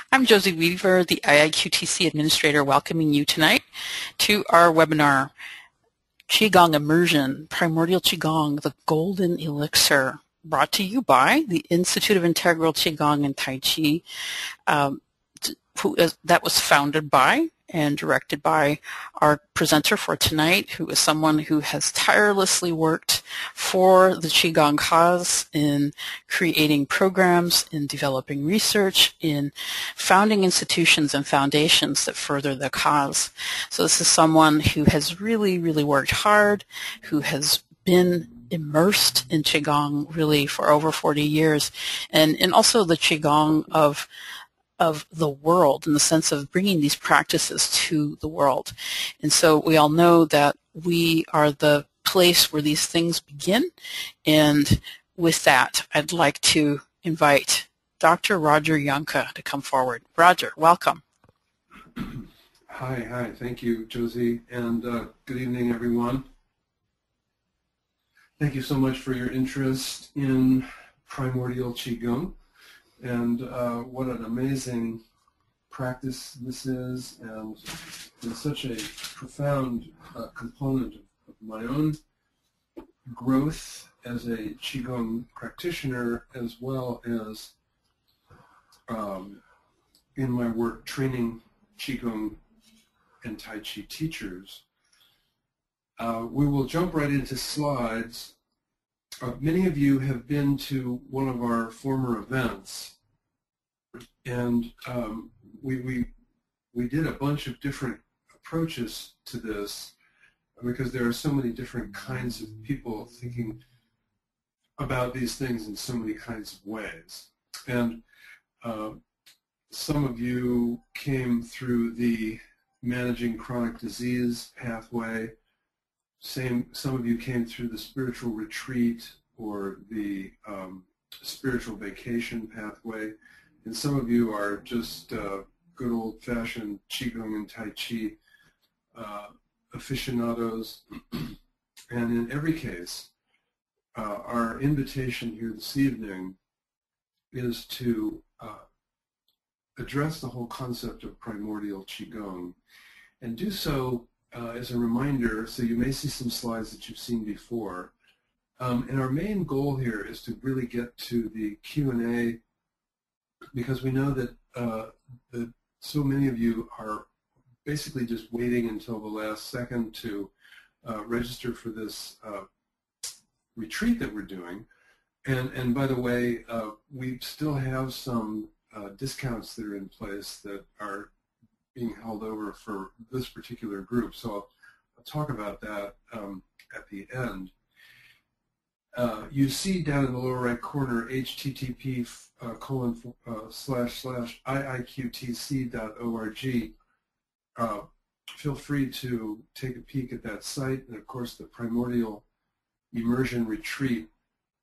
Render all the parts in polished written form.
I'm Josie Weaver, the IIQTC Administrator, welcoming you tonight to our webinar, Qigong Immersion, Primordial Qigong, the Golden Elixir, brought to you by the Institute of Integral Qigong and Tai Chi, that was founded by and directed by our presenter for tonight, who is someone who has tirelessly worked for the Qigong cause in creating programs, in developing research, in founding institutions and foundations that further the cause. So this is someone who has really, really worked hard, who has been immersed in Qigong really for over 40 years, and also the Qigong of the world, in the sense of bringing these practices to the world. And so we all know that we are the place where these things begin. And with that, I'd like to invite Dr. Roger Janka to come forward. Roger, welcome. Hi. Thank you, Josie, and good evening, everyone. Thank you so much for your interest in Primordial Qigong. And what an amazing practice this is, and it's such a profound component of my own growth as a Qigong practitioner, as well as in my work training Qigong and Tai Chi teachers. We will jump right into slides. Many of you have been to one of our former events, and we did a bunch of different approaches to this because there are so many different kinds of people thinking about these things in so many kinds of ways. And some of you came through the managing chronic disease pathway. Some of you came through the spiritual retreat or the spiritual vacation pathway, and some of you are just good old-fashioned Qigong and Tai Chi aficionados. And in every case, our invitation here this evening is to address the whole concept of primordial Qigong, and do so as a reminder. So you may see some slides that you've seen before. And our main goal here is to really get to the Q&A, because we know that, that so many of you are basically just waiting until the last second to register for this retreat that we're doing. And by the way, we still have some discounts that are in place that are being held over for this particular group. So I'll talk about that at the end. You see down in the lower right corner, http://iiqtc.org. Feel free to take a peek at that site. And of course, the Primordial Immersion Retreat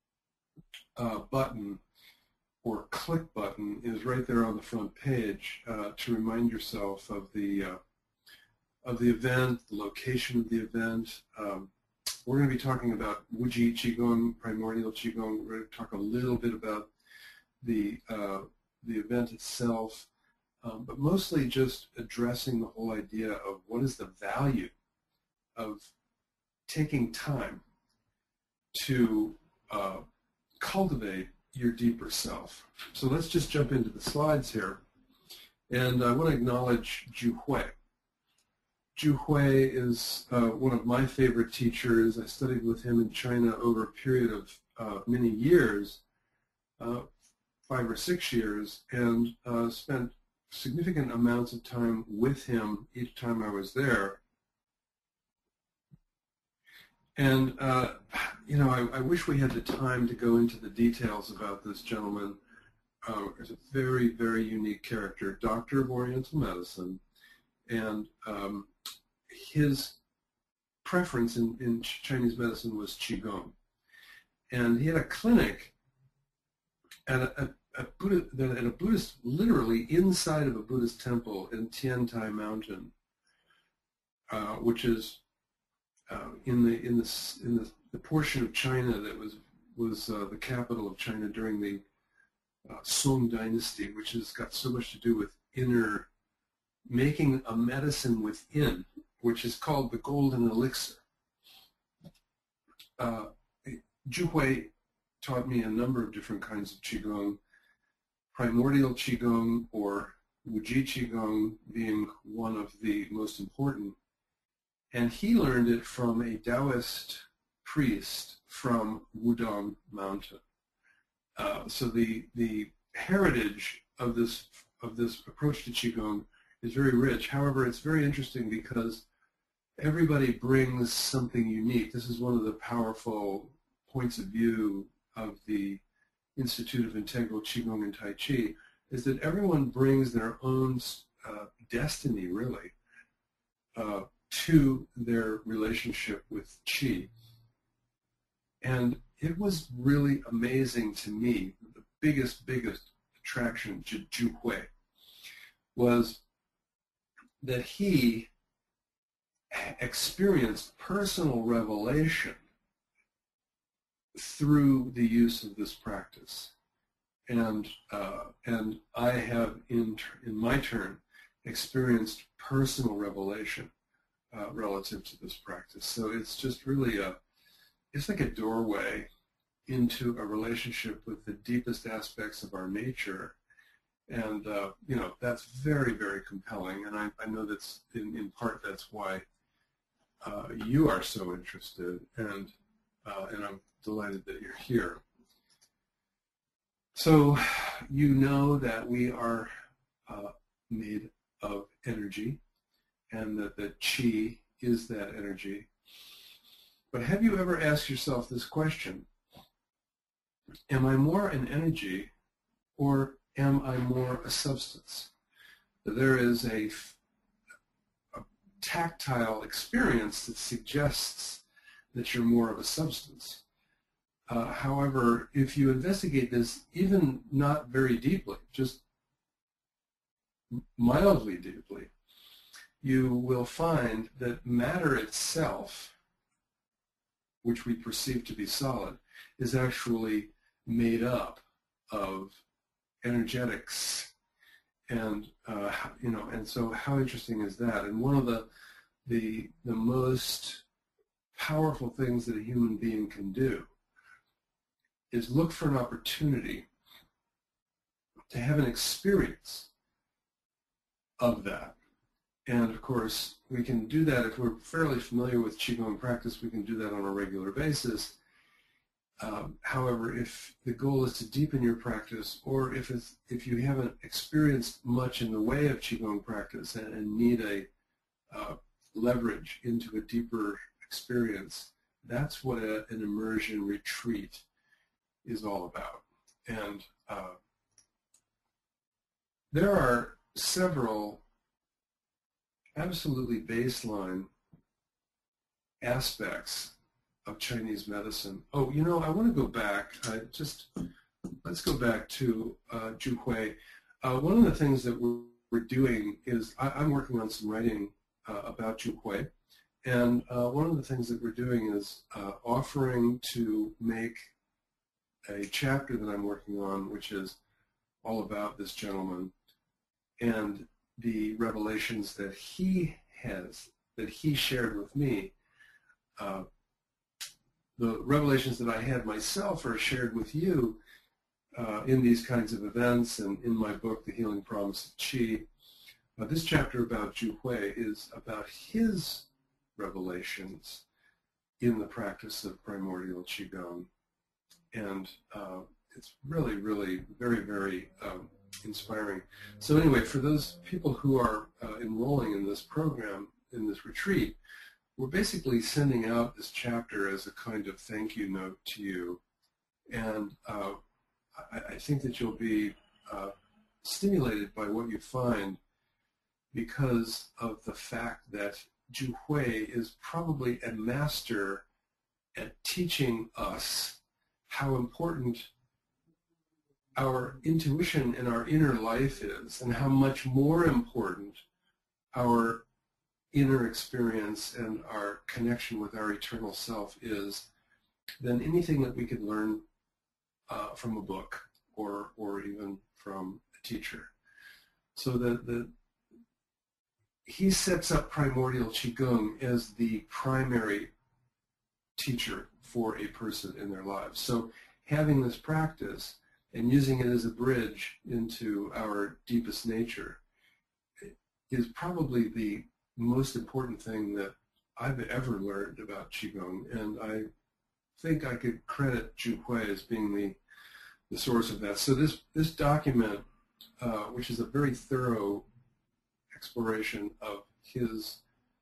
button or click button is right there on the front page to remind yourself of the event, the location of the event. We're going to be talking about Wuji Qigong, Primordial Qigong. We're going to talk a little bit about the event itself, but mostly just addressing the whole idea of what is the value of taking time to cultivate your deeper self. So let's just jump into the slides here. And I want to acknowledge Zhu Hui. Zhu Hui is one of my favorite teachers. I studied with him in China over a period of many years, 5 or 6 years, and spent significant amounts of time with him each time I was there. And, you know, I wish we had the time to go into the details about this gentleman. He's a very, very unique character, doctor of Oriental medicine, and his preference in Chinese medicine was Qigong. And he had a clinic at a Buddhist, literally inside of a Buddhist temple in Tiantai Mountain, which is in the portion of China that was the capital of China during the Song dynasty, which has got so much to do with inner, making a medicine within, which is called the golden elixir. Zhu Hui taught me a number of different kinds of Qigong, primordial Qigong or Wuji Qigong being one of the most important. And he learned it from a Taoist priest from Wudong Mountain. So the heritage of this approach to Qigong is very rich. However, it's very interesting because everybody brings something unique. This is one of the powerful points of view of the Institute of Integral Qigong and Tai Chi, is that everyone brings their own destiny, really, to their relationship with Qi. And it was really amazing to me. The biggest attraction to Zhu Hui was that he experienced personal revelation through the use of this practice. And I have, in my turn, experienced personal revelation relative to this practice. So it's just really it's like a doorway into a relationship with the deepest aspects of our nature. And, that's very, very compelling. And I know that's, in part, that's why you are so interested. And I'm delighted that you're here. So you know that we are made of energy and that the Qi is that energy. But have you ever asked yourself this question? Am I more an energy or am I more a substance? There is a tactile experience that suggests that you're more of a substance. However, if you investigate this even not very deeply, just mildly deeply, you will find that matter itself, which we perceive to be solid, is actually made up of energetics. And and so how interesting is that? And one of the most powerful things that a human being can do is look for an opportunity to have an experience of that. And of course, we can do that if we're fairly familiar with Qigong practice. We can do that on a regular basis. However, if the goal is to deepen your practice, or if you haven't experienced much in the way of Qigong practice and need a leverage into a deeper experience, that's what an immersion retreat is all about. And there are several absolutely baseline aspects of Chinese medicine. Oh, I want to go back. Let's go back to Zhu Hui. One of the things that we're doing is I'm working on some writing about Zhu Hui, and one of the things that we're doing is offering to make a chapter that I'm working on, which is all about this gentleman and the revelations that he shared with me. The revelations that I had myself are shared with you in these kinds of events and in my book, The Healing Promise of Qi. This chapter about Zhu Hui is about his revelations in the practice of primordial Qigong. And it's really, really very, very inspiring. So anyway, for those people who are enrolling in this program, in this retreat, we're basically sending out this chapter as a kind of thank you note to you. And I think that you'll be stimulated by what you find because of the fact that Zhu Hui is probably a master at teaching us how important our intuition and our inner life is, and how much more important our inner experience and our connection with our eternal self is than anything that we could learn from a book or even from a teacher. So he sets up primordial Qigong as the primary teacher for a person in their lives. So having this practice and using it as a bridge into our deepest nature is probably the most important thing that I've ever learned about Qigong, and I think I could credit Zhu Hui as being the source of that. So this document, which is a very thorough exploration of his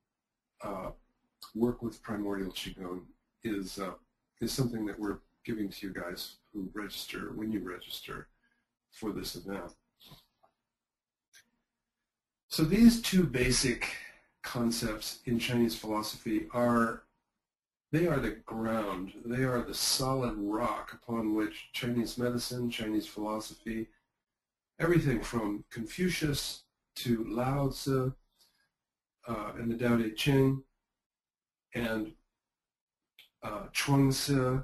work with primordial Qigong, is something that we're giving to you guys who register, when you register for this event. So these two basic concepts in Chinese philosophy are the ground, they are the solid rock upon which Chinese medicine, Chinese philosophy, everything from Confucius to Lao Tzu and the Tao Te Ching and Chuang-Tzu,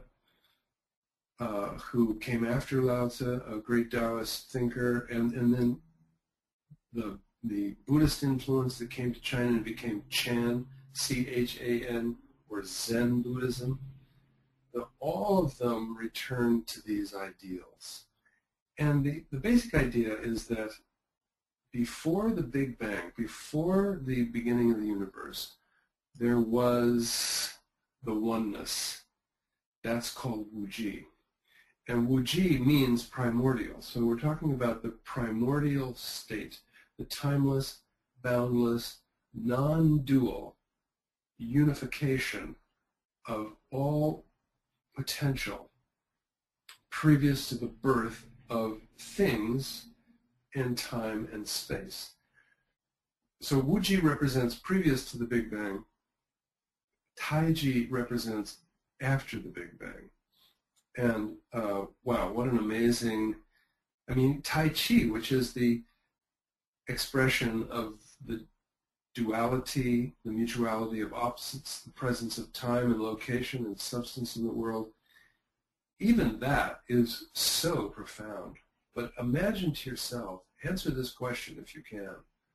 who came after Lao Tzu, a great Taoist thinker, and then the Buddhist influence that came to China and became Chan, C-H-A-N, or Zen Buddhism. All of them return to these ideals. And the basic idea is that before the Big Bang, before the beginning of the universe, there was the oneness. That's called Wuji. And Wuji means primordial. So we're talking about the primordial state, the timeless, boundless, non-dual unification of all potential previous to the birth of things in time and space. So Wuji represents previous to the Big Bang. Taiji represents after the Big Bang. And wow, what an amazing, Tai Chi, which is the expression of the duality, the mutuality of opposites, the presence of time and location and substance in the world, even that is so profound. But imagine to yourself, answer this question if you can.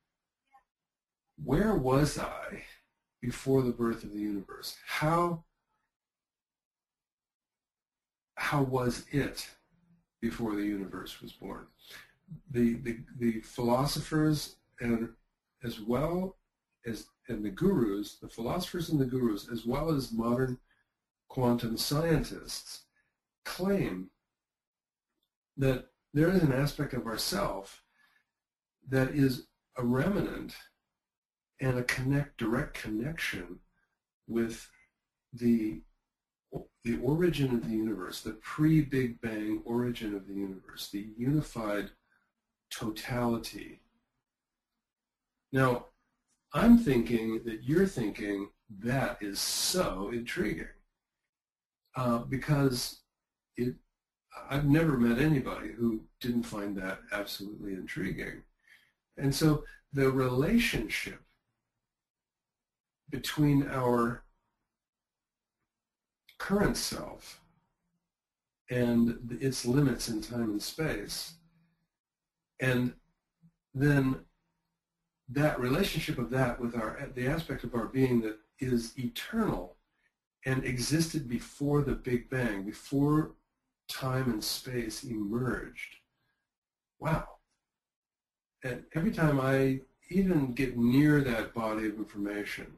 Where was I before the birth of the universe? How was it before the universe was born? The philosophers and as well as the gurus, the philosophers and the gurus, as well as modern quantum scientists, claim that there is an aspect of ourself that is a remnant and a direct connection with the origin of the universe, the pre-Big Bang origin of the universe, the unified totality. Now, I'm thinking that you're thinking that is so intriguing because I've never met anybody who didn't find that absolutely intriguing. And so the relationship between our current self and its limits in time and space, and then that relationship of that with the aspect of our being that is eternal and existed before the Big Bang, before time and space emerged. Wow. And every time I even get near that body of information,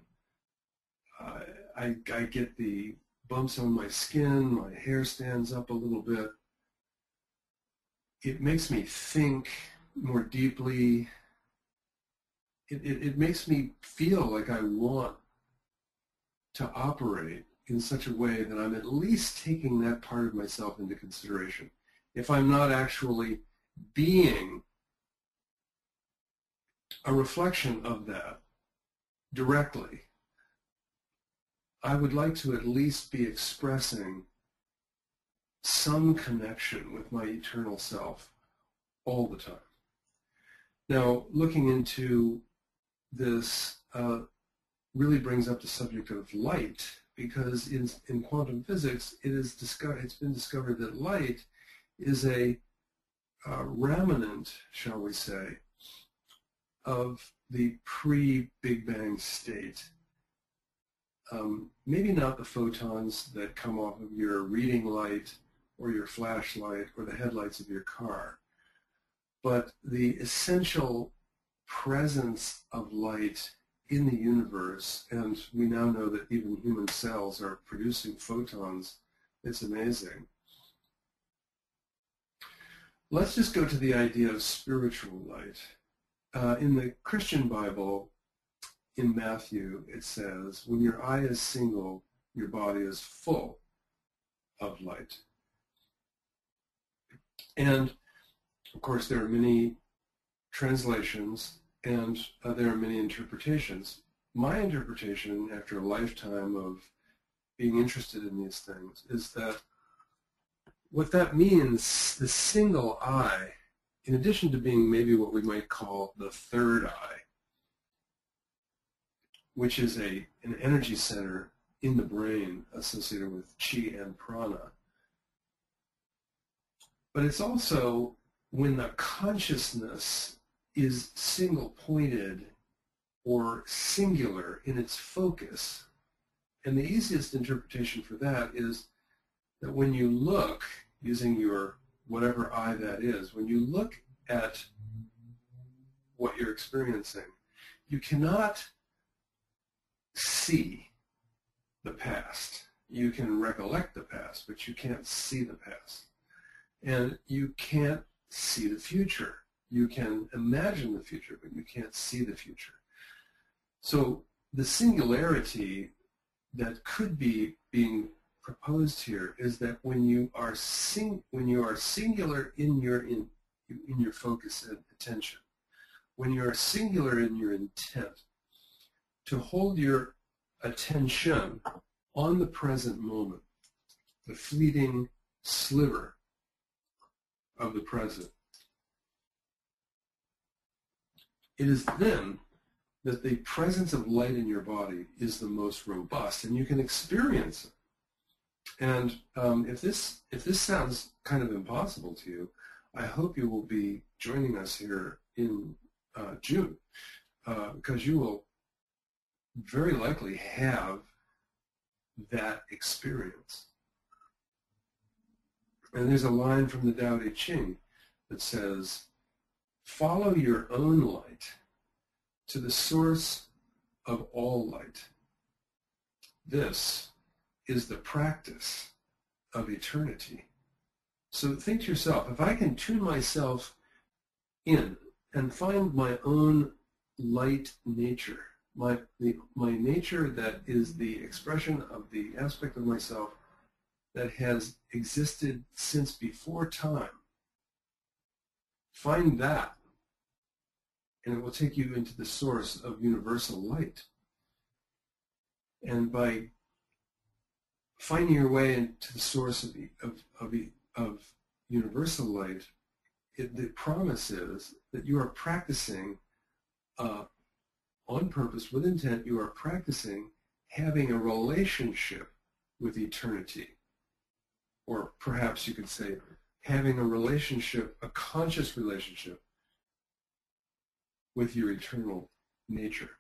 I get the bumps on my skin, my hair stands up a little bit. It makes me think more deeply. It makes me feel like I want to operate in such a way that I'm at least taking that part of myself into consideration. If I'm not actually being a reflection of that directly, I would like to at least be expressing some connection with my eternal self all the time. Now, looking into this really brings up the subject of light, because in quantum physics it's been discovered that light is a remnant, shall we say, of the pre-Big Bang state. Maybe not the photons that come off of your reading light or your flashlight or the headlights of your car, but the essential presence of light in the universe, and we now know that even human cells are producing photons. It's amazing. Let's just go to the idea of spiritual light. In the Christian Bible, in Matthew, it says, when your eye is single, your body is full of light. And, of course, there are many translations and there are many interpretations. My interpretation, after a lifetime of being interested in these things, is that what that means, the single eye, in addition to being maybe what we might call the third eye, which is an energy center in the brain associated with chi and prana. But it's also when the consciousness is single-pointed or singular in its focus. And the easiest interpretation for that is that when you look, using your whatever eye that is, when you look at what you're experiencing, you cannot see the past. You can recollect the past, but you can't see the past. And you can't see the future. You can imagine the future, but you can't see the future. So the singularity that could be being proposed here is that when you are singular in your focus and attention, when you are singular in your intent, to hold your attention on the present moment, the fleeting sliver of the present, it is then that the presence of light in your body is the most robust, and you can experience it. And if this sounds kind of impossible to you, I hope you will be joining us here in June, because you will very likely have that experience. And there's a line from the Tao Te Ching that says, follow your own light to the source of all light. This is the practice of eternity. So think to yourself, if I can tune myself in and find my own light nature, my nature that is the expression of the aspect of myself that has existed since before time, find that, and it will take you into the source of universal light. And by finding your way into the source of universal light, the promise is that you are practicing on purpose, with intent, you are practicing having a relationship with eternity. Or perhaps you could say having a relationship, a conscious relationship with your eternal nature.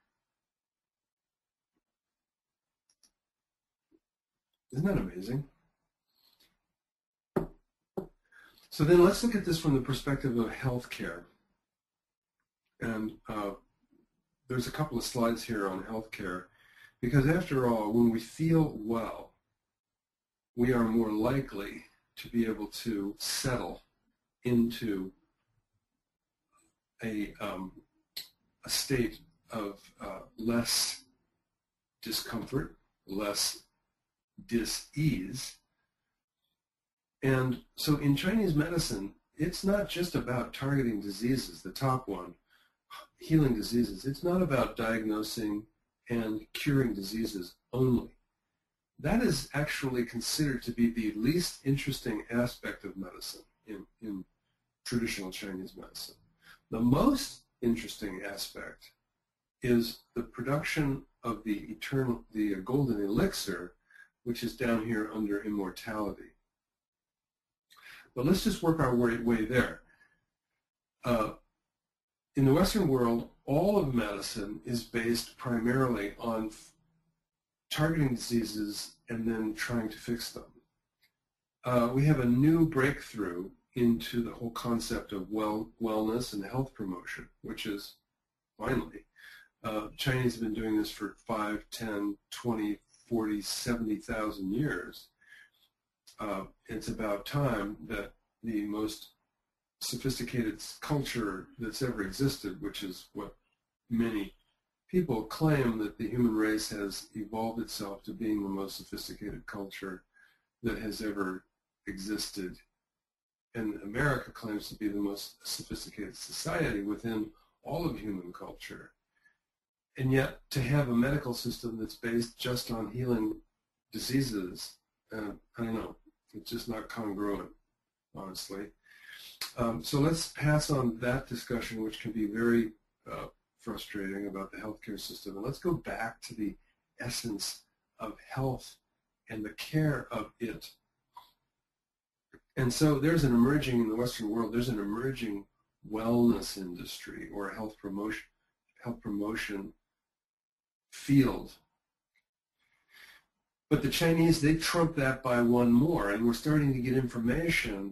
Isn't that amazing? So then let's look at this from the perspective of healthcare. And there's a couple of slides here on healthcare, because after all, when we feel well, we are more likely to be able to settle into a state of less discomfort, less dis-ease. And so in Chinese medicine, it's not just about targeting diseases, the top one, healing diseases. It's not about diagnosing and curing diseases only. That is actually considered to be the least interesting aspect of medicine in traditional Chinese medicine. The most interesting aspect is the production of the golden elixir, which is down here under immortality. But let's just work our way there. In the Western world, all of medicine is based primarily on targeting diseases and then trying to fix them. We have a new breakthrough into the whole concept of wellness and health promotion, which is finally, Chinese have been doing this for 5, 10, 20, 40, 70,000 years. It's about time that the most sophisticated culture that's ever existed, which is what many people claim, that the human race has evolved itself to being the most sophisticated culture that has ever existed. And America claims to be the most sophisticated society within all of human culture. And yet, to have a medical system that's based just on healing diseases, I don't know, it's just not congruent, honestly. So let's pass on that discussion, which can be very frustrating, about the healthcare system, and let's go back to the essence of health and the care of it. And so there's an emerging, in the Western world, there's an emerging wellness industry or health promotion field. But the Chinese, they trump that by one more, and we're starting to get information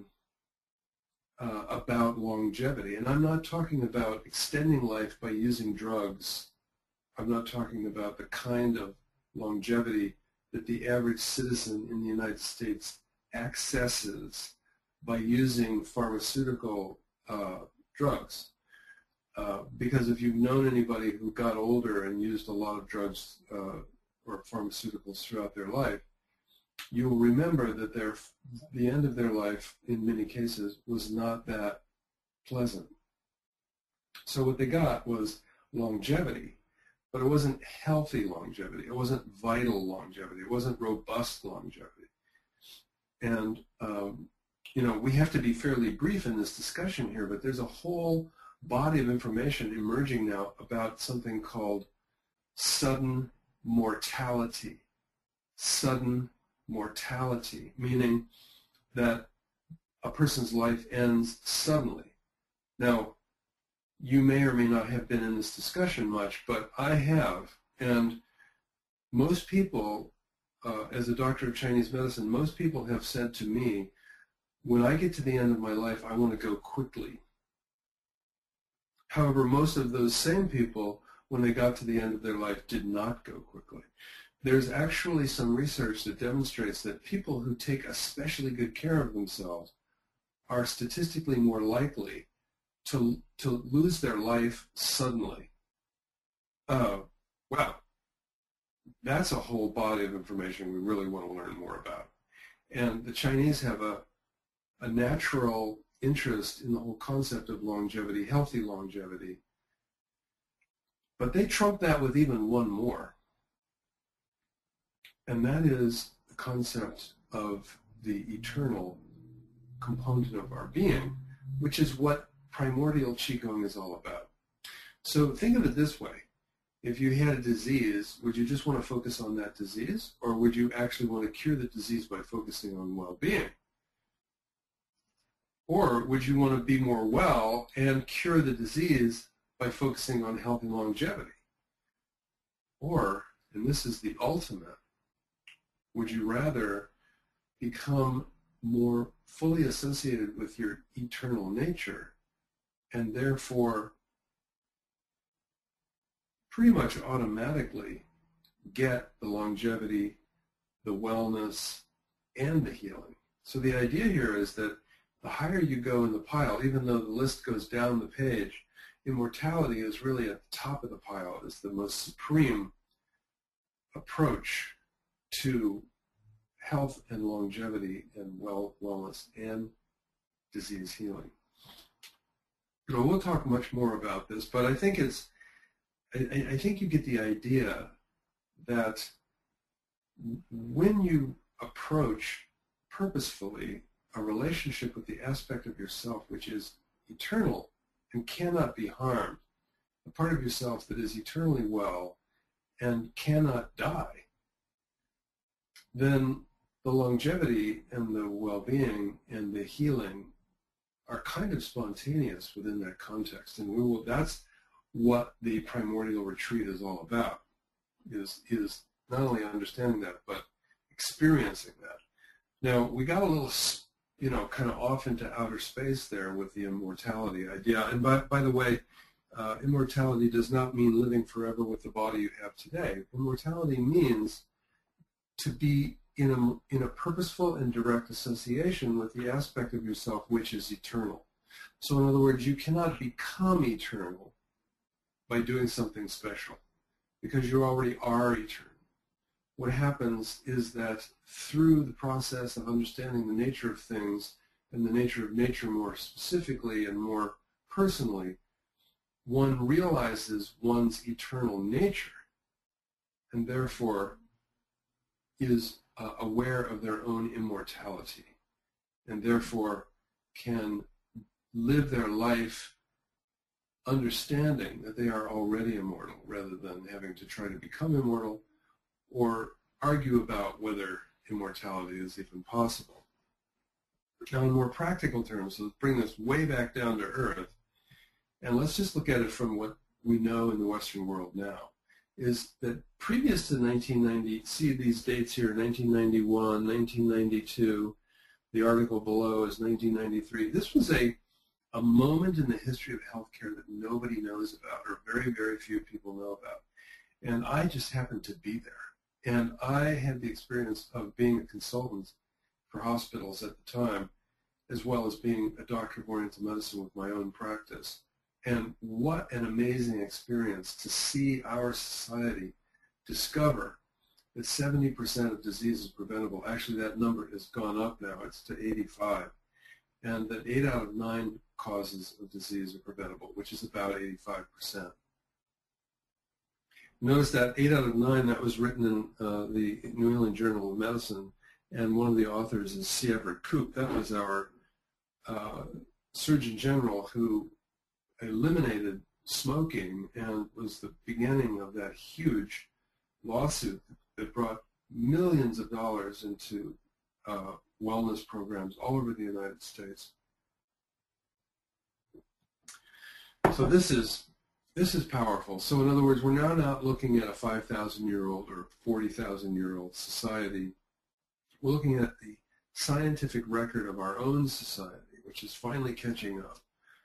about longevity. And I'm not talking about extending life by using drugs. I'm not talking about the kind of longevity that the average citizen in the United States accesses by using pharmaceutical drugs. Because if you've known anybody who got older and used a lot of drugs or pharmaceuticals throughout their life, you will remember that the end of their life, in many cases, was not that pleasant. So what they got was longevity, but it wasn't healthy longevity. It wasn't vital longevity. It wasn't robust longevity. And, we have to be fairly brief in this discussion here, but there's a whole body of information emerging now about something called sudden mortality. Sudden mortality, meaning that a person's life ends suddenly. Now, you may or may not have been in this discussion much, but I have, and most people, as a doctor of Chinese medicine, most people have said to me, when I get to the end of my life, I want to go quickly. However, most of those same people, when they got to the end of their life, did not go quickly. There's actually some research that demonstrates that people who take especially good care of themselves are statistically more likely to lose their life suddenly. Wow. That's a whole body of information we really want to learn more about. And the Chinese have a natural interest in the whole concept of longevity, healthy longevity. But they trump that with even one more. And that is the concept of the eternal component of our being, which is what primordial Qigong is all about. So think of it this way. If you had a disease, would you just want to focus on that disease, or would you actually want to cure the disease by focusing on well-being? Or would you want to be more well and cure the disease by focusing on health and longevity? Or, and this is the ultimate, would you rather become more fully associated with your eternal nature and therefore pretty much automatically get the longevity, the wellness, and the healing? So the idea here is that the higher you go in the pile, even though the list goes down the page, immortality is really at the top of the pile. It's the most supreme approach to health and longevity and wellness and disease healing. We'll talk much more about this, but I think I think you get the idea that when you approach purposefully a relationship with the aspect of yourself which is eternal and cannot be harmed, a part of yourself that is eternally well and cannot die, then the longevity and the well-being and the healing are kind of spontaneous within that context. And that's what the primordial retreat is all about, is not only understanding that, but experiencing that. Now, we got a little, kind of off into outer space there with the immortality idea. And by the way, immortality does not mean living forever with the body you have today. Immortality means to be in a purposeful and direct association with the aspect of yourself which is eternal. So in other words, you cannot become eternal by doing something special, because you already are eternal. What happens is that through the process of understanding the nature of things and the nature of nature more specifically and more personally, one realizes one's eternal nature and therefore is aware of their own immortality and therefore can live their life understanding that they are already immortal rather than having to try to become immortal or argue about whether immortality is even possible. Now, in more practical terms, so let's bring this way back down to earth, and let's just look at it from what we know in the Western world now, is that previous to 1990, see these dates here, 1991, 1992, the article below is 1993. This was a moment in the history of healthcare that nobody knows about, or very, very few people know about. And I just happened to be there. And I had the experience of being a consultant for hospitals at the time, as well as being a doctor of Oriental medicine with my own practice. And what an amazing experience to see our society discover that 70% of disease is preventable. Actually, that number has gone up now. It's to 85. And that 8 out of 9 causes of disease are preventable, which is about 85%. Notice that 8 out of 9, that was written in the New England Journal of Medicine, and one of the authors is C. Everett Koop. That was our Surgeon General who eliminated smoking and was the beginning of that huge lawsuit that brought millions of dollars into wellness programs all over the United States. So this is powerful. So in other words, we're now not looking at a 5,000-year-old or 40,000-year-old society. We're looking at the scientific record of our own society, which is finally catching up.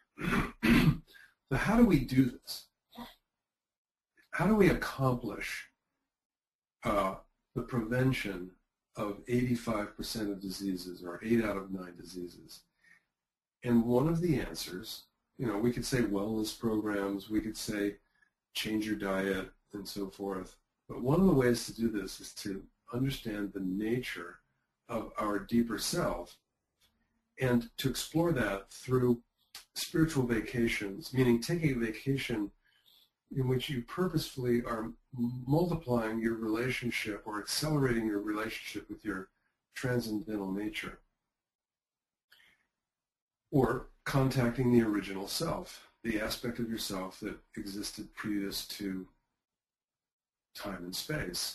So how do we do this? How do we accomplish the prevention of 85% of diseases, or 8 out of 9 diseases? And one of the answers, we could say wellness programs, we could say change your diet, and so forth. But one of the ways to do this is to understand the nature of our deeper self and to explore that through spiritual vacations, meaning taking a vacation in which you purposefully are multiplying your relationship or accelerating your relationship with your transcendental nature, or contacting the original self, the aspect of yourself that existed previous to time and space.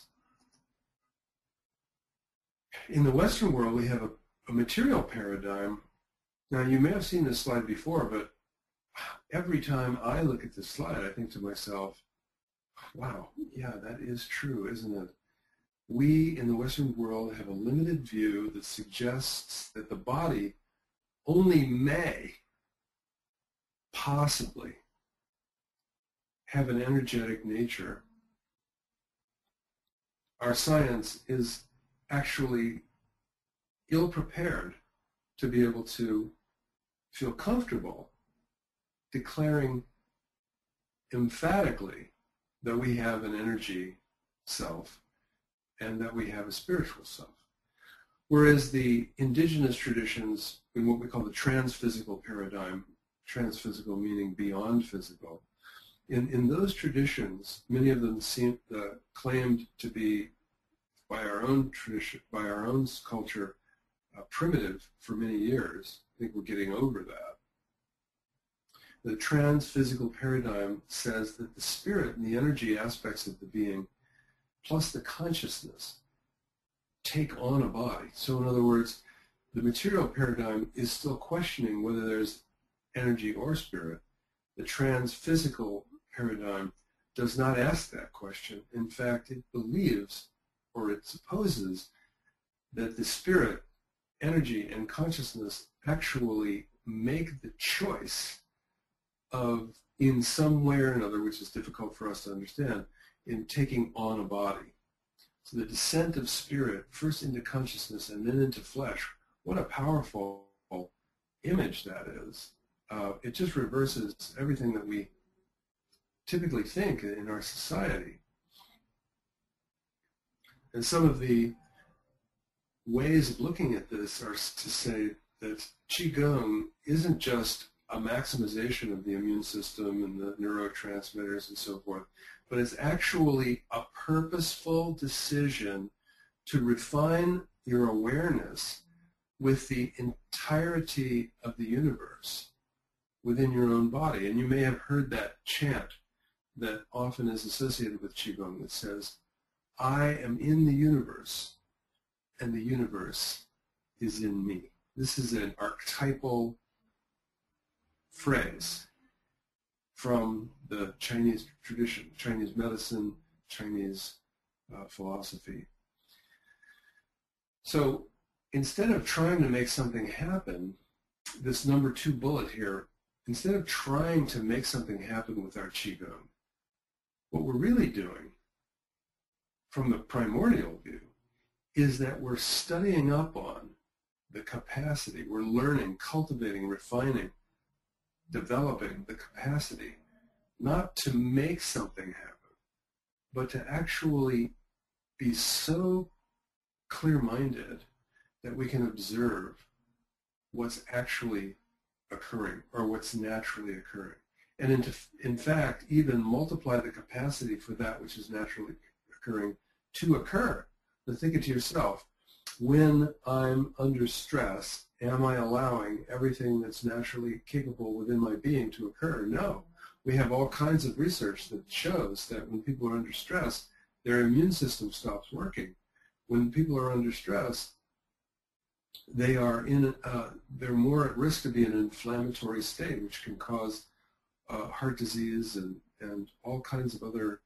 In the Western world, we have a material paradigm. Now, you may have seen this slide before, but every time I look at this slide, I think to myself, wow, yeah, that is true, isn't it? We in the Western world have a limited view that suggests that the body only may possibly have an energetic nature. Our science is actually ill-prepared to be able to feel comfortable declaring emphatically that we have an energy self and that we have a spiritual self. Whereas the indigenous traditions, in what we call the transphysical paradigm, transphysical meaning beyond physical, in those traditions, many of them claimed to be, by our own tradition, by our own culture, primitive for many years. I think we're getting over that. The transphysical paradigm says that the spirit and the energy aspects of the being, plus the consciousness, take on a body. So in other words, the material paradigm is still questioning whether there's energy or spirit. The trans-physical paradigm does not ask that question. In fact, it believes, or it supposes, that the spirit, energy, and consciousness actually make the choice of, in some way or another, which is difficult for us to understand, in taking on a body. So the descent of spirit, first into consciousness and then into flesh, what a powerful image that is. It just reverses everything that we typically think in our society. And some of the ways of looking at this are to say that Qigong isn't just a maximization of the immune system and the neurotransmitters and so forth, but it's actually a purposeful decision to refine your awareness with the entirety of the universe within your own body. And you may have heard that chant that often is associated with Qigong that says, I am in the universe, and the universe is in me. This is an archetypal phrase from the Chinese tradition, Chinese medicine, Chinese philosophy. So instead of trying to make something happen, this number 2 bullet here, instead of trying to make something happen with our Qigong, what we're really doing from the primordial view is that we're studying up on the capacity, we're learning, cultivating, refining, developing the capacity not to make something happen, but to actually be so clear-minded that we can observe what's actually occurring or what's naturally occurring. And in fact, even multiply the capacity for that which is naturally occurring to occur. Now think it to yourself. When I'm under stress, am I allowing everything that's naturally capable within my being to occur? No. We have all kinds of research that shows that when people are under stress, their immune system stops working. When people are under stress, they are they're more at risk to be in an inflammatory state, which can cause heart disease and all kinds of other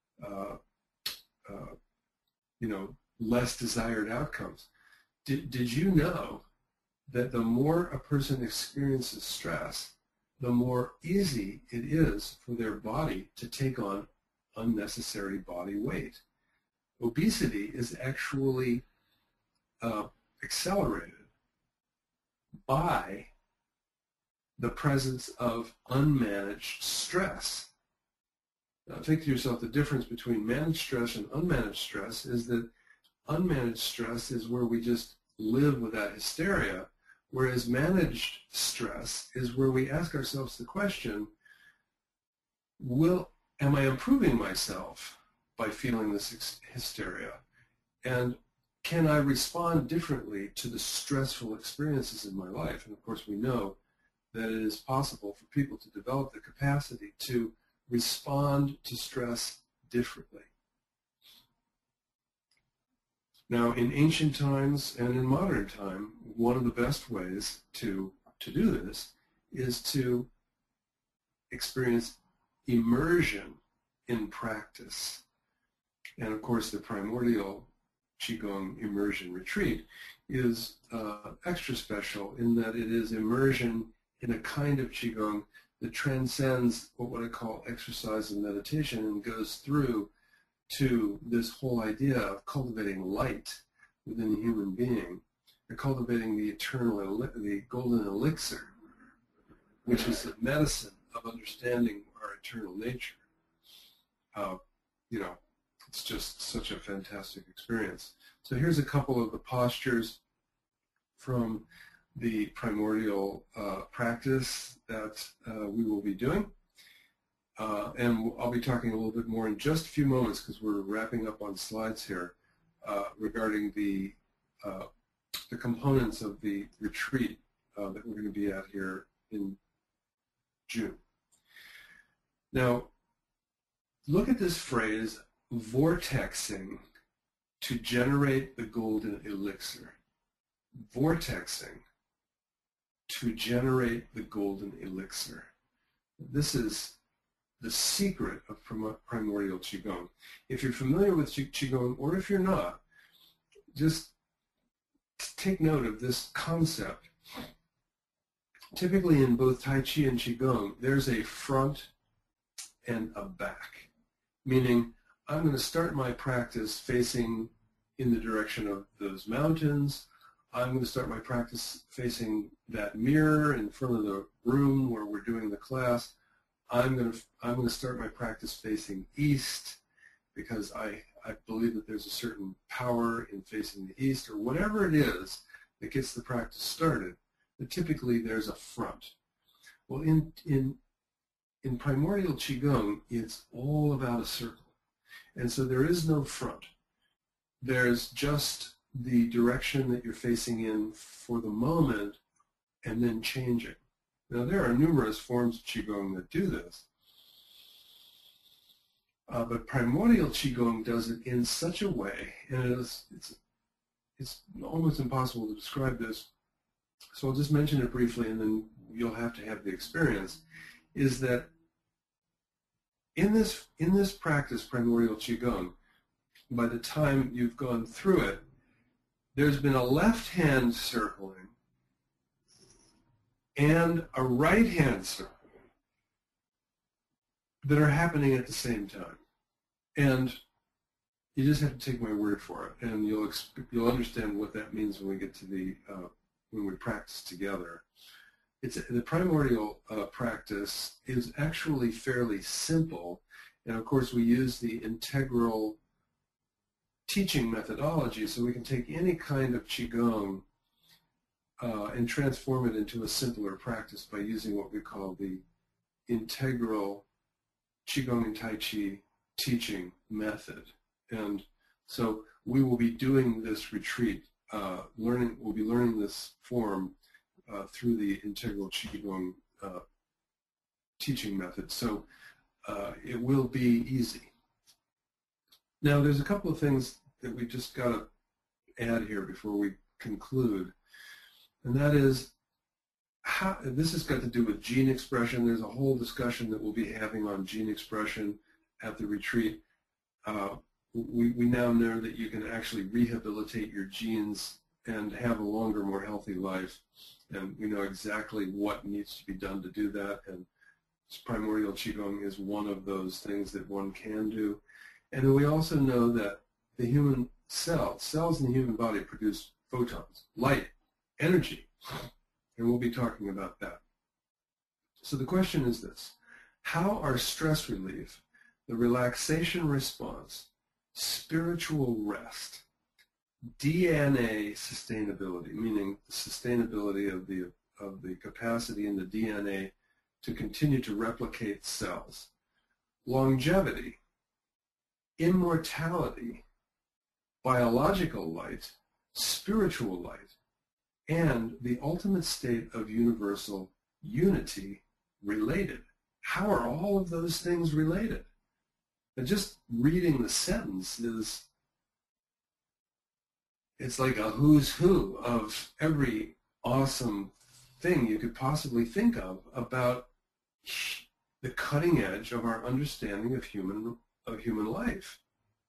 less desired outcomes. Did you know that the more a person experiences stress, the more easy it is for their body to take on unnecessary body weight? Obesity is actually accelerated by the presence of unmanaged stress. Now think to yourself, the difference between managed stress and unmanaged stress is that unmanaged stress is where we just live with that hysteria, whereas managed stress is where we ask ourselves the question, am I improving myself by feeling this hysteria? And can I respond differently to the stressful experiences in my life? And of course we know that it is possible for people to develop the capacity to respond to stress differently. Now, in ancient times and in modern time, one of the best ways to do this is to experience immersion in practice. And of course, the primordial Qigong immersion retreat is extra special in that it is immersion in a kind of Qigong that transcends what I call exercise and meditation and goes through to this whole idea of cultivating light within the human being and cultivating the the golden elixir, which is the medicine of understanding our eternal nature. It's just such a fantastic experience. So here's a couple of the postures from the primordial practice that we will be doing. And I'll be talking a little bit more in just a few moments because we're wrapping up on slides here regarding the components of the retreat that we're going to be at here in June. Now, look at this phrase, vortexing to generate the golden elixir. vortexing to generate the golden elixir. This is the secret of primordial Qigong. If you're familiar with Qigong, or if you're not, just take note of this concept. Typically in both Tai Chi and Qigong, there's a front and a back, meaning I'm going to start my practice facing in the direction of those mountains. I'm going to start my practice facing that mirror in front of the room where we're doing the class. I'm going to start my practice facing east because I believe that there's a certain power in facing the east, or whatever it is that gets the practice started. But typically there's a front. Well, in primordial Qigong, it's all about a circle. And so there is no front. There's just the direction that you're facing in for the moment and then changing. Now, there are numerous forms of Qigong that do this. But primordial Qigong does it in such a way, and it's almost impossible to describe this, so I'll just mention it briefly and then you'll have to have the experience, is that in this practice, primordial Qigong, by the time you've gone through it, there's been a left hand circling and a right hand circling that are happening at the same time. And you just have to take my word for it, and you'll understand what that means when we get to the when we practice together. The primordial practice is actually fairly simple, and of course we use the integral teaching methodology, so we can take any kind of Qigong and transform it into a simpler practice by using what we call the integral Qigong and Tai Chi teaching method. And so we will be doing this retreat, we'll be learning this form through the integral Qigong teaching method. So it will be easy. Now, there's a couple of things that we just got to add here before we conclude, and that is how this has got to do with gene expression. There's a whole discussion that we'll be having on gene expression at the retreat. We now know that you can actually rehabilitate your genes and have a longer, more healthy life, and we know exactly what needs to be done to do that, and primordial Qigong is one of those things that one can do. And then we also know that the human cells in the human body produce photons, light, energy, and we'll be talking about that. So the question is this: how are stress relief, the relaxation response, spiritual rest, DNA sustainability, meaning the sustainability of the capacity in the DNA to continue to replicate cells, longevity, immortality, biological light, spiritual light, and the ultimate state of universal unity related? How are all of those things related? And just reading the sentence it's like a who's who of every awesome thing you could possibly think of about the cutting edge of our understanding of human life.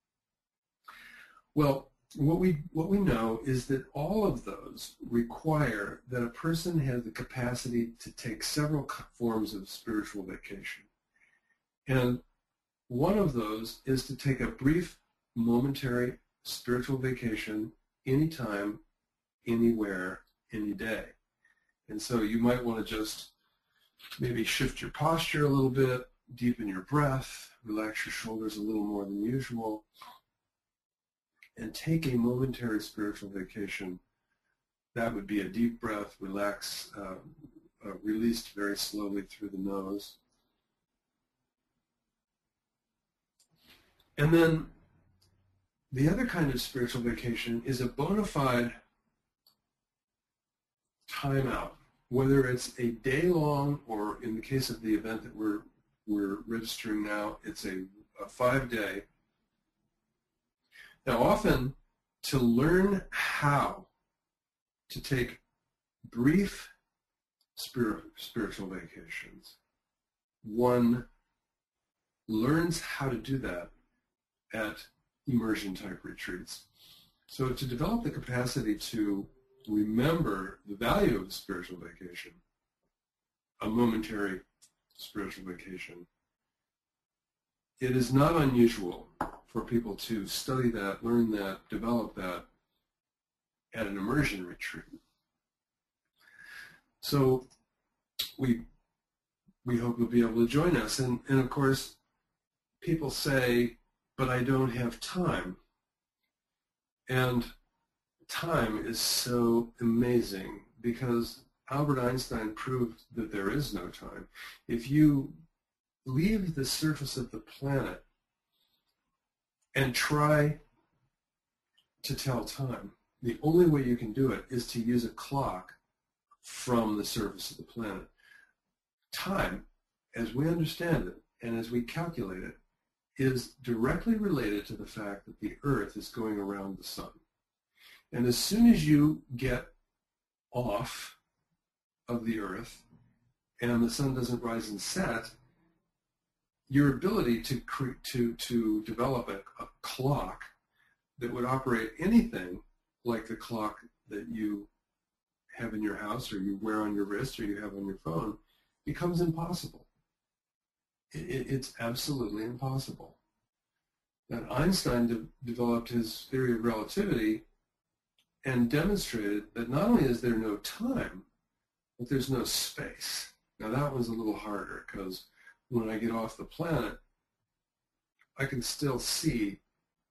Well, what we know is that all of those require that a person has the capacity to take several forms of spiritual vacation. And one of those is to take a brief, momentary spiritual vacation anytime, anywhere, any day. And so you might want to just maybe shift your posture a little bit, deepen your breath, relax your shoulders a little more than usual, and take a momentary spiritual vacation. That would be a deep breath, relax, released very slowly through the nose. And then the other kind of spiritual vacation is a bona fide time out, whether it's a day long or, in the case of the event that we're registering now, it's a 5-day. Now, often to learn how to take brief spiritual vacations. One learns how to do that at immersion-type retreats. So to develop the capacity to remember the value of a spiritual vacation, a momentary spiritual vacation, it is not unusual for people to study that, learn that, develop that at an immersion retreat. So we hope you'll be able to join us. And of course, people say, but I don't have time. And time is so amazing because Albert Einstein proved that there is no time. If you leave the surface of the planet and try to tell time, the only way you can do it is to use a clock from the surface of the planet. Time, as we understand it and as we calculate it, is directly related to the fact that the Earth is going around the sun. And as soon as you get off of the Earth and the sun doesn't rise and set, your ability to develop a clock that would operate anything like the clock that you have in your house or you wear on your wrist or you have on your phone becomes impossible. It's absolutely impossible. And Einstein developed his theory of relativity and demonstrated that not only is there no time, but there's no space. Now that one's a little harder because when I get off the planet, I can still see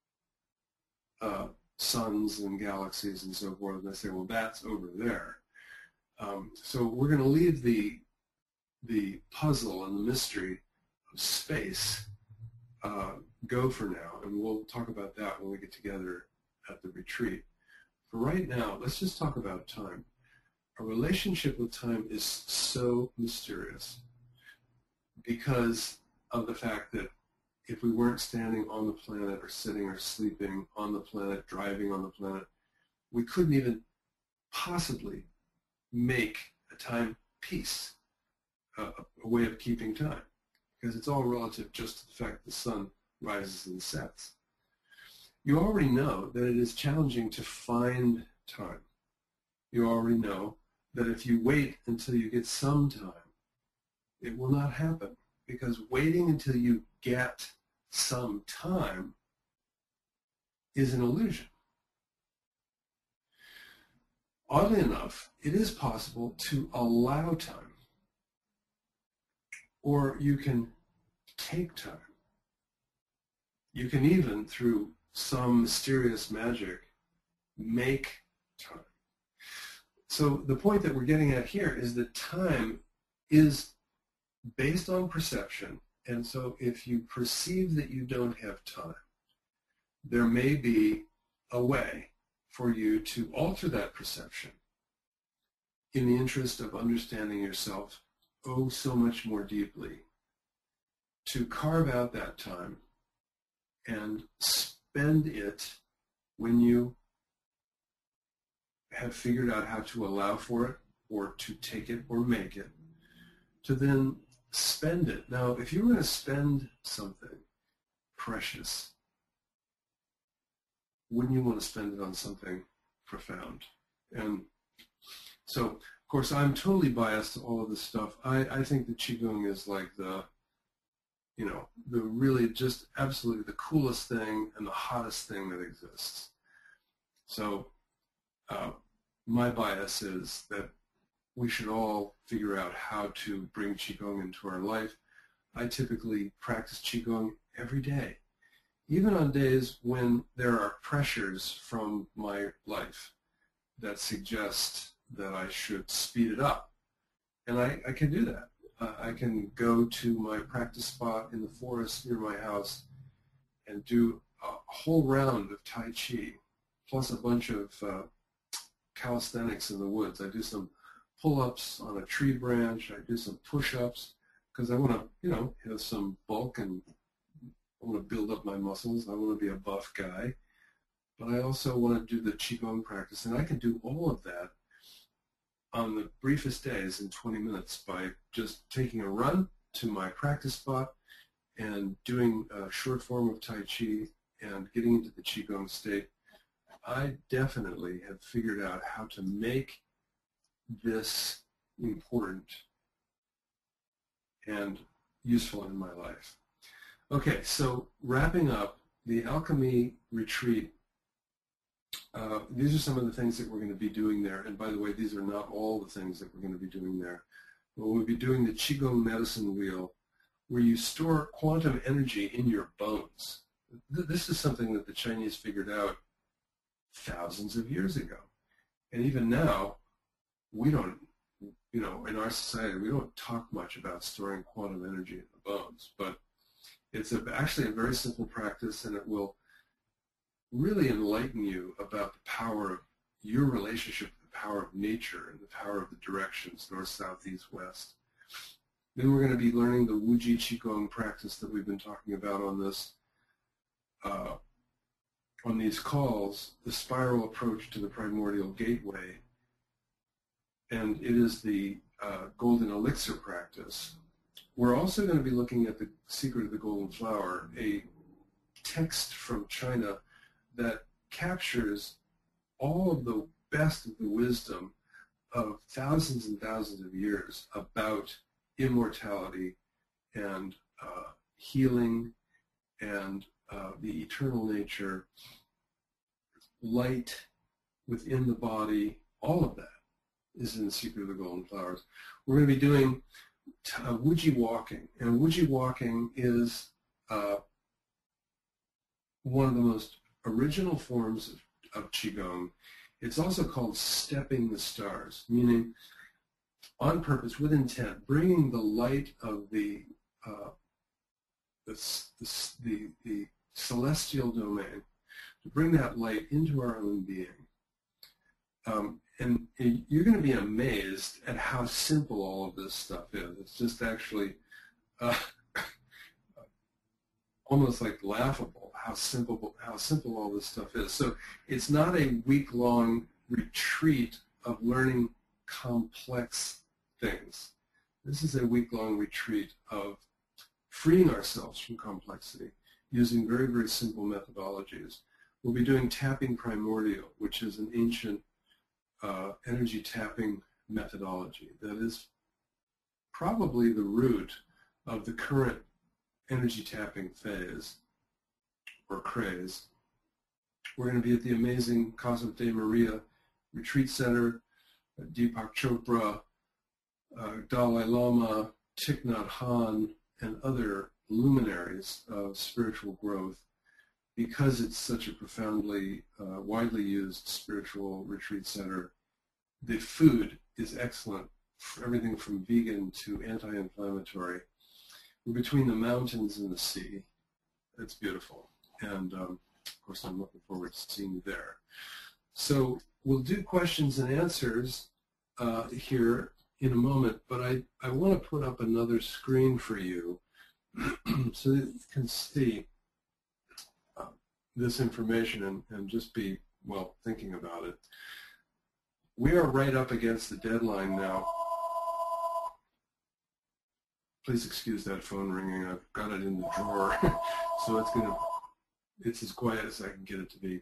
suns and galaxies and so forth, and I say, well, that's over there. So we're going to leave the puzzle and the mystery of space go for now, and we'll talk about that when we get together at the retreat. For right now, let's just talk about time. Our relationship with time is so mysterious because of the fact that if we weren't standing on the planet or sitting or sleeping on the planet, driving on the planet, we couldn't even possibly make a timepiece, a way of keeping time, because it's all relative just to the fact the sun rises and sets. You already know that it is challenging to find time. You already know that if you wait until you get some time, it will not happen, because waiting until you get some time is an illusion. Oddly enough, it is possible to allow time, or you can take time. You can even, through some mysterious magic, make time. So the point that we're getting at here is that time is based on perception, and so if you perceive that you don't have time, there may be a way for you to alter that perception in the interest of understanding yourself oh so much more deeply, to carve out that time and spend it when you have figured out how to allow for it or to take it or make it, to then spend it. Now, if you're going to spend something precious, wouldn't you want to spend it on something profound? And so, of course, I'm totally biased to all of this stuff. I think that Qigong is like the really just absolutely the coolest thing and the hottest thing that exists. So my bias is that we should all figure out how to bring Qigong into our life. I typically practice Qigong every day, even on days when there are pressures from my life that suggest that I should speed it up. And I can do that. I can go to my practice spot in the forest near my house and do a whole round of Tai Chi, plus a bunch of calisthenics in the woods. I do some pull-ups on a tree branch. I do some push-ups because I want to, have some bulk and I want to build up my muscles. I want to be a buff guy. But I also want to do the Qigong practice, and I can do all of that on the briefest days in 20 minutes by just taking a run to my practice spot and doing a short form of Tai Chi and getting into the Qigong state. I definitely have figured out how to make this important and useful in my life. Okay, so wrapping up, the Alchemy Retreat, these are some of the things that we're going to be doing there. And by the way, these are not all the things that we're going to be doing there. We'll be doing the Qigong medicine wheel, where you store quantum energy in your bones. This is something that the Chinese figured out thousands of years ago. And even now, we don't, in our society, we don't talk much about storing quantum energy in the bones. But it's actually a very simple practice, and it will really enlighten you about the power of your relationship with the power of nature and the power of the directions, north, south, east, west. Then we're going to be learning the Wuji Qigong practice that we've been talking about on this, on these calls, the spiral approach to the primordial gateway. And it is the golden elixir practice. We're also going to be looking at the Secret of the Golden Flower, a text from China that captures all of the best of the wisdom of thousands and thousands of years about immortality and healing and the eternal nature, light within the body. All of that is in the Secret of the Golden Flowers. We're going to be doing Wuji walking, and Wuji walking is one of the most original forms of Qigong. It's also called stepping the stars, meaning on purpose, with intent, bringing the light of the celestial domain, to bring that light into our own being. And you're going to be amazed at how simple all of this stuff is. It's just actually almost like laughable how simple all this stuff is. So it's not a week-long retreat of learning complex things. This is a week-long retreat of freeing ourselves from complexity using very, very simple methodologies. We'll be doing tapping primordial, which is an ancient energy tapping methodology that is probably the root of the current energy tapping phase or craze. We're going to be at the amazing Casa de Maria Retreat Center, Deepak Chopra, Dalai Lama, Thich Nhat Hanh, and other luminaries of spiritual growth, because it's such a profoundly, widely used spiritual retreat center. The food is excellent, everything from vegan to anti-inflammatory. We're between the mountains and the sea. It's beautiful. And, of course, I'm looking forward to seeing you there. So we'll do questions and answers here in a moment, but I want to put up another screen for you so that you can see this information and just be, well, thinking about it. We are right up against the deadline now. Please excuse that phone ringing. I've got it in the drawer, so it's as quiet as I can get it to be.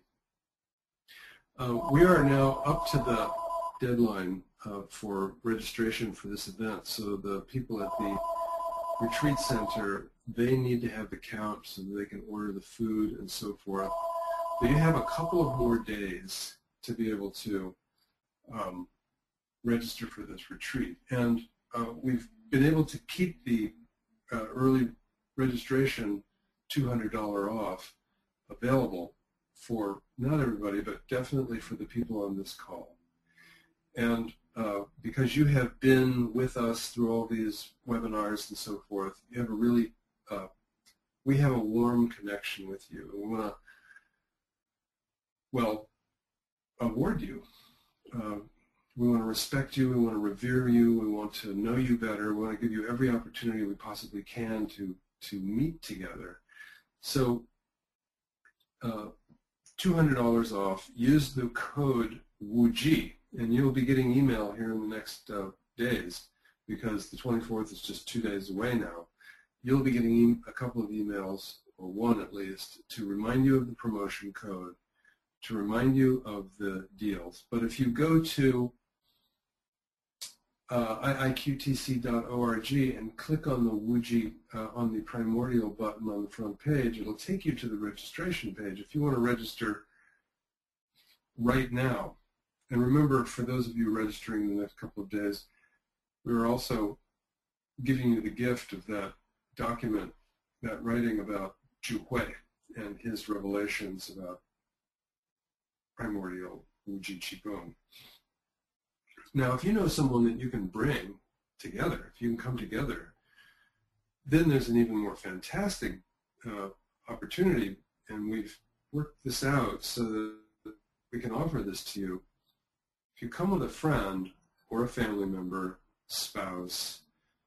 We are now up to the deadline for registration for this event, so the people at the retreat center, they need to have the count so that they can order the food and so forth. But you have a couple of more days to be able to register for this retreat. And we've been able to keep the early registration $200 off available for not everybody, but definitely for the people on this call. And because you have been with us through all these webinars and so forth, you have a really, we have a warm connection with you. And we want to, well, award you. We want to respect you, we want to revere you, we want to know you better, we want to give you every opportunity we possibly can to meet together. So $200 off. Use the code WUJI, and you'll be getting email here in the next days, because the 24th is just 2 days away now. You'll be getting a couple of emails, or one at least, to remind you of the promotion code, to remind you of the deals. But if you go to iiqtc.org and click on the Wuji, on the Primordial button on the front page, it'll take you to the registration page. If you want to register right now, and remember, for those of you registering in the next couple of days, we're also giving you the gift of that document, that writing about Zhu Hui and his revelations about primordial Wuji Qigong. Now, if you know someone that you can bring together, if you can come together, then there's an even more fantastic opportunity, and we've worked this out so that we can offer this to you. If you come with a friend or a family member, spouse,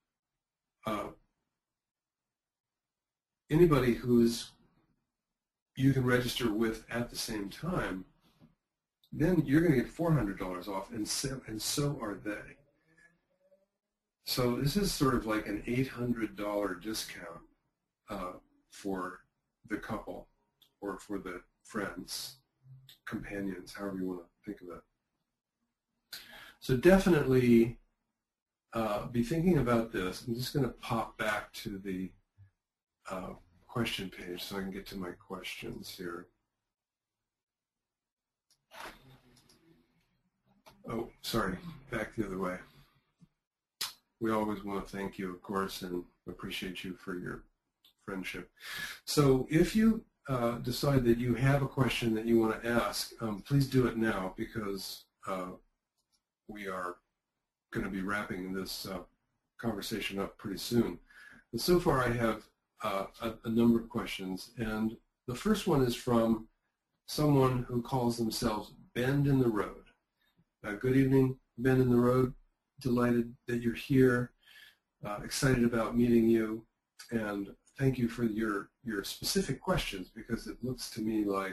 anybody who's you can register with at the same time, then you're going to get $400 off, and so are they. So this is sort of like an $800 discount for the couple, or for the friends, companions, however you want to think of it. So definitely be thinking about this. I'm just going to pop back to the question page so I can get to my questions here. Oh, sorry, back the other way. We always want to thank you, of course, and appreciate you for your friendship. So if you decide that you have a question that you want to ask, please do it now, because we are going to be wrapping this conversation up pretty soon. But so far I have a number of questions, and the first one is from someone who calls themselves Bend in the Road. Good evening, Bend in the Road. Delighted that you're here, excited about meeting you, and thank you for your specific questions, because it looks to me like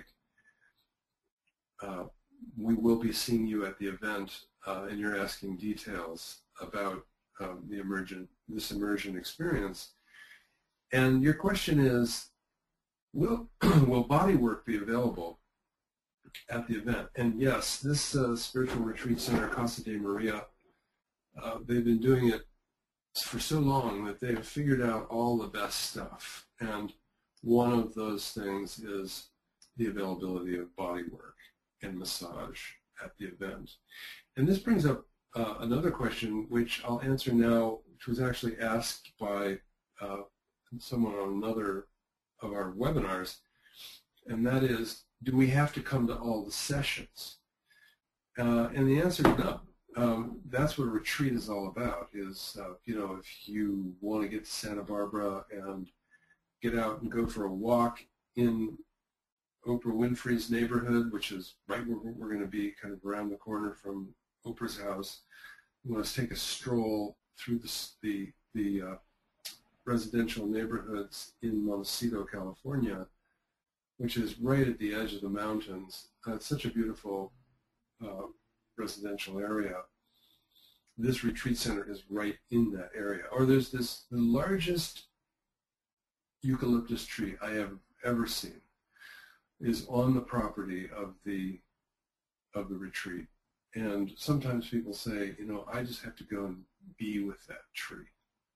we will be seeing you at the event, and you're asking details about this immersion experience. And your question is, will bodywork be available at the event? And yes, this Spiritual Retreat Center, Casa de Maria, they've been doing it for so long that they've figured out all the best stuff. And one of those things is the availability of bodywork and massage at the event. And this brings up another question, which I'll answer now, which was actually asked by someone on another of our webinars, and that is, do we have to come to all the sessions? And the answer is no. That's what a retreat is all about, is, if you want to get to Santa Barbara and get out and go for a walk in Oprah Winfrey's neighborhood, which is right where we're going to be, kind of around the corner from Oprah's house. You want to take a stroll through the residential neighborhoods in Montecito, California, which is right at the edge of the mountains. It's such a beautiful residential area. This retreat center is right in that area. Or there's the largest eucalyptus tree I have ever seen is on the property of the retreat. And sometimes people say, I just have to go and be with that tree.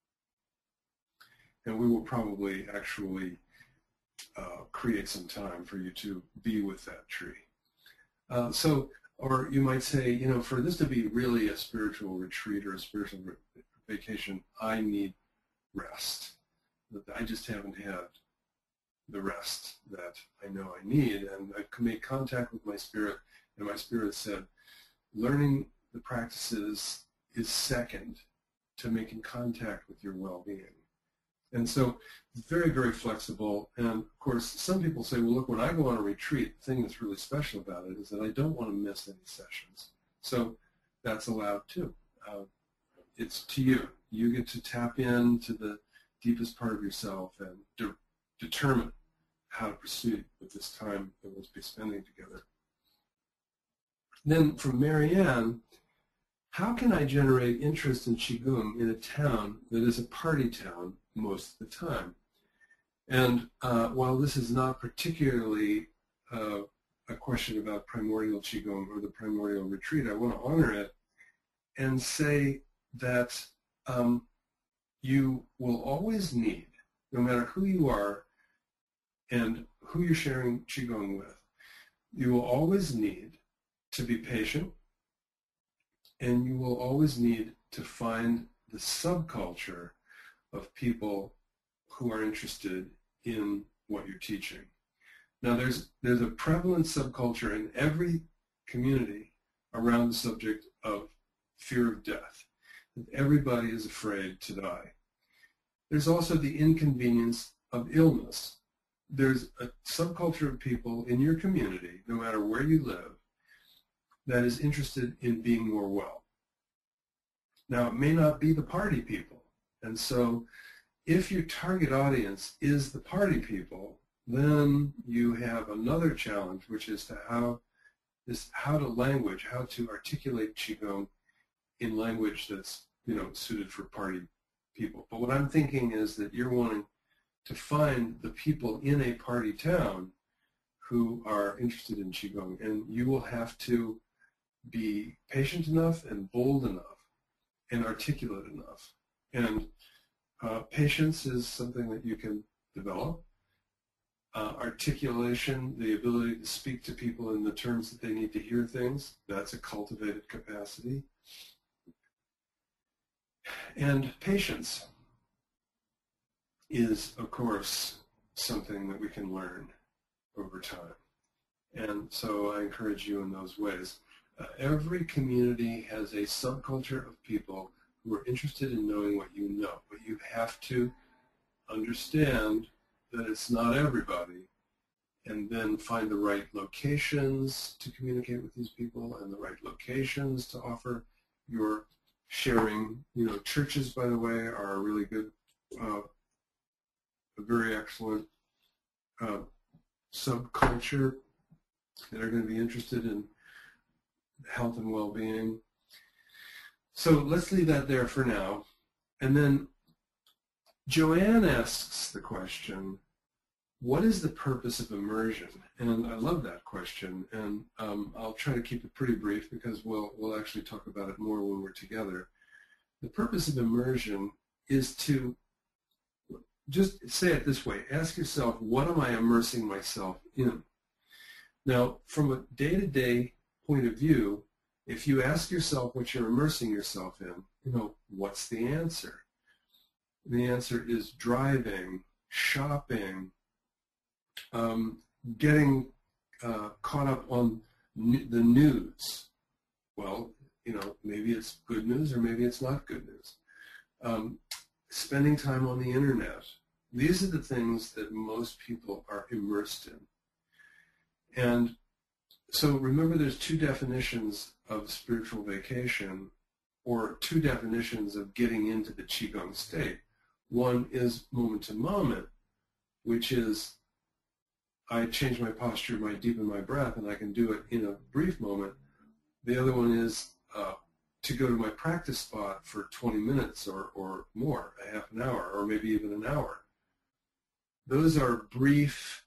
And we will probably actually create some time for you to be with that tree. Or you might say, for this to be really a spiritual retreat or a spiritual vacation, I need rest. I just haven't had the rest that I know I need. And I've made contact with my spirit, and my spirit said, learning the practices is second to making contact with your well-being. And so it's very, very flexible. And of course, some people say, well, look, when I go on a retreat, the thing that's really special about it is that I don't want to miss any sessions. So that's allowed too. It's to you. You get to tap into the deepest part of yourself and determine how to proceed with this time that we'll be spending together. Then from Marianne, how can I generate interest in Qigong in a town that is a party town most of the time? And while this is not particularly a question about primordial Qigong or the primordial retreat, I want to honor it and say that you will always need, no matter who you are and who you're sharing Qigong with, you will always need to be patient, and you will always need to find the subculture of people who are interested in what you're teaching. Now, there's a prevalent subculture in every community around the subject of fear of death. Everybody is afraid to die. There's also the inconvenience of illness. There's a subculture of people in your community, no matter where you live, that is interested in being more well. Now, it may not be the party people. And so if your target audience is the party people, then you have another challenge, which is how to articulate Qigong in language that's, suited for party people. But what I'm thinking is that you're wanting to find the people in a party town who are interested in Qigong, and you will have to be patient enough and bold enough and articulate enough. And patience is something that you can develop. Articulation, the ability to speak to people in the terms that they need to hear things, that's a cultivated capacity. And patience is, of course, something that we can learn over time. And so I encourage you in those ways. Every community has a subculture of people who are interested in knowing what you know, but you have to understand that it's not everybody, and then find the right locations to communicate with these people and the right locations to offer your sharing. Churches, by the way, are a really good, a very excellent subculture that are going to be interested in health and well-being. So let's leave that there for now. And then Joanne asks the question, what is the purpose of immersion? And I love that question, and I'll try to keep it pretty brief because we'll actually talk about it more when we're together. The purpose of immersion is to just say it this way. Ask yourself, what am I immersing myself in? Now, from a day-to-day point of view, if you ask yourself what you're immersing yourself in, what's the answer? The answer is driving, shopping, getting caught up on the news. Well, maybe it's good news or maybe it's not good news. Spending time on the internet. These are the things that most people are immersed in. And so remember, there's two definitions of spiritual vacation, or two definitions of getting into the Qigong state. One is moment to moment, which is I change my posture, I deepen my breath, and I can do it in a brief moment. The other one is to go to my practice spot for 20 minutes or more, a half an hour, or maybe even an hour. Those are brief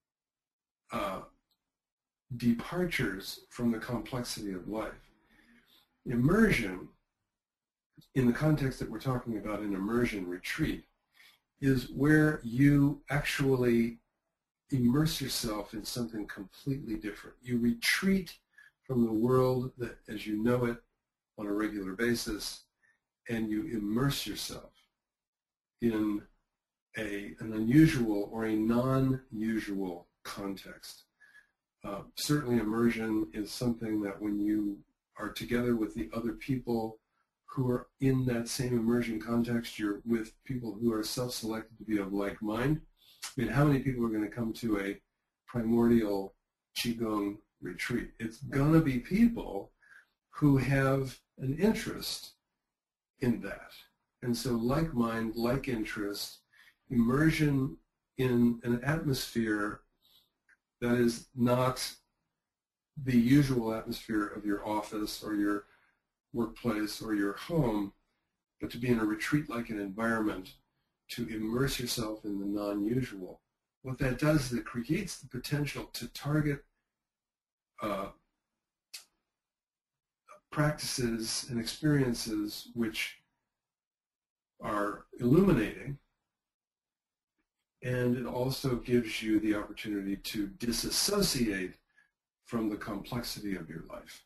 departures from the complexity of life. Immersion, in the context that we're talking about in immersion retreat, is where you actually immerse yourself in something completely different. You retreat from the world that, as you know it on a regular basis, and you immerse yourself in an unusual or a non-usual context. Certainly immersion is something that when you are together with the other people who are in that same immersion context, you're with people who are self-selected to be of like mind. I mean, how many people are going to come to a primordial Qigong retreat? It's going to be people who have an interest in that. And so like mind, like interest, immersion in an atmosphere that is not the usual atmosphere of your office or your workplace or your home, but to be in a retreat-like an environment, to immerse yourself in the non-usual. What that does is it creates the potential to target practices and experiences which are illuminating, and it also gives you the opportunity to disassociate from the complexity of your life.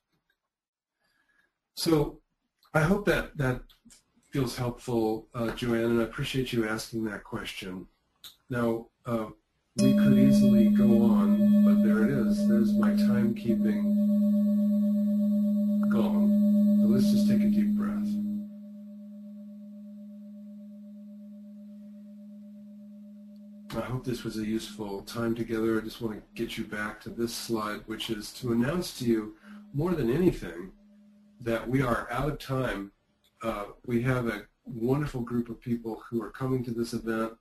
So I hope that feels helpful, Joanne, and I appreciate you asking that question. Now, we could easily go on, but there it is. There's my timekeeping gone. So let's just take a deep breath. I hope this was a useful time together. I just want to get you back to this slide, which is to announce to you, more than anything, that we are out of time. We have a wonderful group of people who are coming to this event,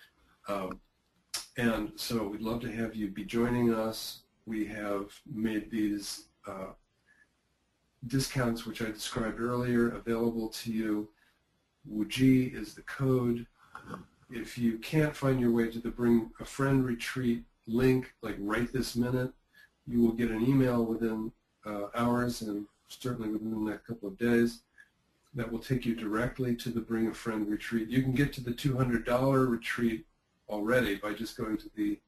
and so we'd love to have you be joining us. We have made these discounts, which I described earlier, available to you. WUJI is the code. If you can't find your way to the Bring a Friend retreat link, like right this minute, you will get an email within hours and certainly within the next couple of days that will take you directly to the Bring a Friend retreat. You can get to the $200 retreat already by just going to the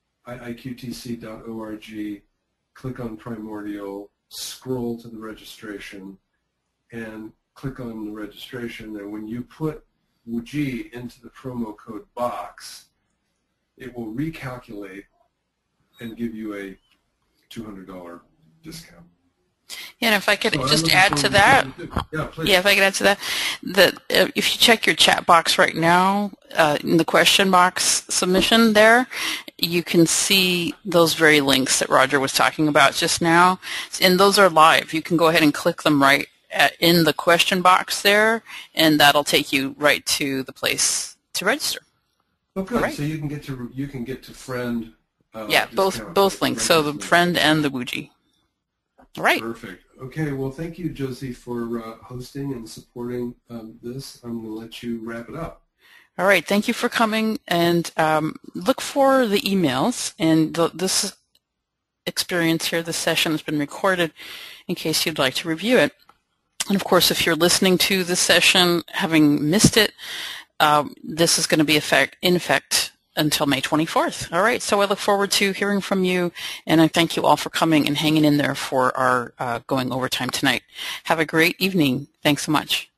iiqtc.org, click on Primordial, scroll to the registration, and click on the registration. And when you put WUJI into the promo code box, it will recalculate and give you a $200 discount. Yeah, and if I could just add to that, yeah, please. Yeah, if I could add to that, if you check your chat box right now, in the question box submission there, you can see those very links that Roger was talking about just now, and those are live. You can go ahead and click them right in the question box there, and that'll take you right to the place to register. Oh, good. Right. So you can get to friend. Yeah, both links. So the friend and the WUJI. All right. Perfect. Okay. Well, thank you, Josie, for hosting and supporting this. I'm going to let you wrap it up. All right. Thank you for coming, and look for the emails. And this experience here, this session has been recorded in case you'd like to review it. And of course, if you're listening to the session, having missed it, this is going to be in effect until May 24th. All right, so I look forward to hearing from you, and I thank you all for coming and hanging in there for our going overtime tonight. Have a great evening. Thanks so much.